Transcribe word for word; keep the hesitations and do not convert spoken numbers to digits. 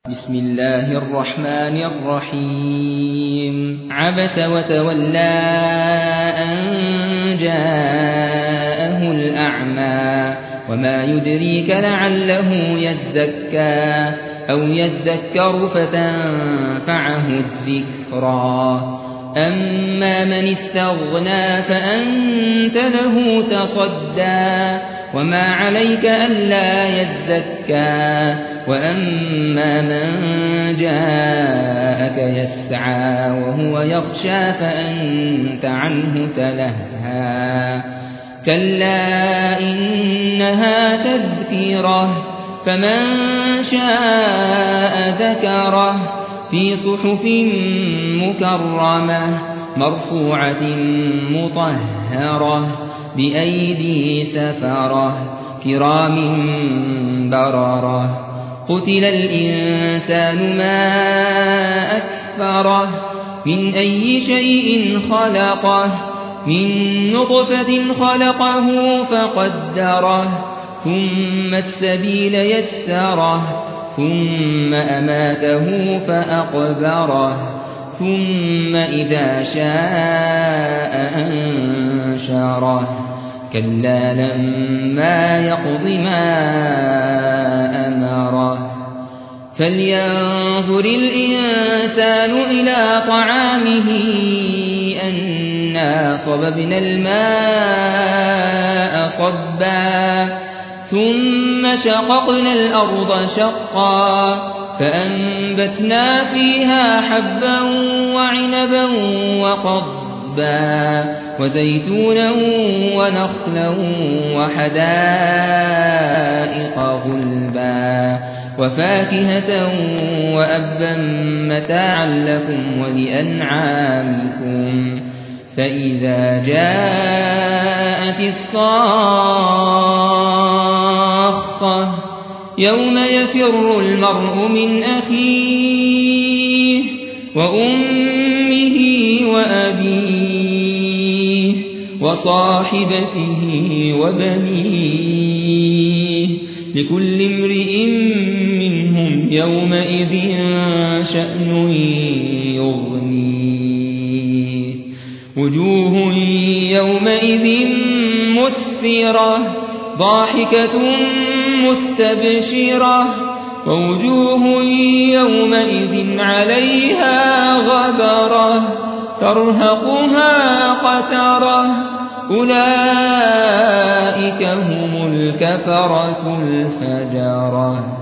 بسم الله الرحمن الرحيم عبس وتولى أن جاءه الأعمى وما يدريك لعله يزكى أو يذكر فتنفعه الذكرى أما من استغنى فأنت له تصدى وما عليك ألا يزكى وأما من جاءك يسعى وهو يخشى فأنت عنه تلهى كلا إنها تذكرة فمن شاء ذكره في صحف مكرمة مرفوعة مطهرة بأيدي سفرة كرام بررة قتل الإنسان ما أكفره من أي شيء خلقه من نطفة خلقه فقدره ثم السبيل يسره ثم أماته فأقبره ثم إذا شاء أنشره كلا لما يقض ما أمره فلينظر الإنسان إلى طعامه أنا صببنا الماء صبا ثم شققنا الأرض شقا فأنبتنا فيها حبا وعنبا وقضبا وزيتونا ونخلا وحدائق غلبا وفاكهة وأبا متاعا لكم ولأنعامكم فإذا جاءت الصاخة يوم يفر المرء من أخيه وأمه وأبيه وصاحبته وبنيه لكل امرئ منهم يومئذ شأن يغنيه وجوه يومئذ مسفرة ضاحكة مستبشرة ووجوه يومئذ عليها غبرة ترهقها قترة أولئك هم الكفرة الفجرة.